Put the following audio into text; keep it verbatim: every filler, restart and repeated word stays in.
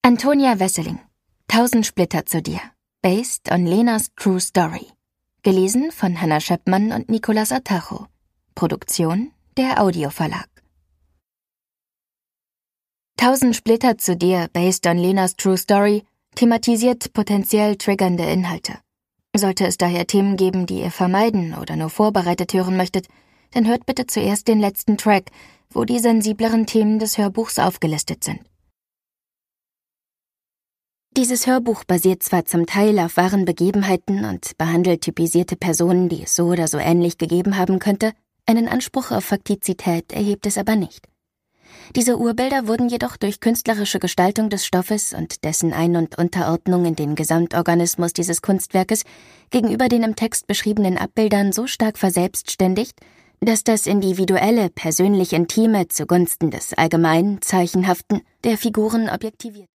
Antonia Wesseling, Tausend Splitter zu dir, based on Lenas true story. Gelesen von Hannah Schöppmann und Nicolas Atacho. Produktion der Audioverlag. Tausend Splitter zu dir, based on Lenas true story, thematisiert potenziell triggernde Inhalte. Sollte es daher Themen geben, die ihr vermeiden oder nur vorbereitet hören möchtet, dann hört bitte zuerst den letzten Track, wo die sensibleren Themen des Hörbuchs aufgelistet sind. Dieses Hörbuch basiert zwar zum Teil auf wahren Begebenheiten und behandelt typisierte Personen, die es so oder so ähnlich gegeben haben könnte, einen Anspruch auf Faktizität erhebt es aber nicht. Diese Urbilder wurden jedoch durch künstlerische Gestaltung des Stoffes und dessen Ein- und Unterordnung in den Gesamtorganismus dieses Kunstwerkes gegenüber den im Text beschriebenen Abbildern so stark verselbstständigt, dass das individuelle, persönlich Intime zugunsten des allgemein Zeichenhaften der Figuren objektiviert.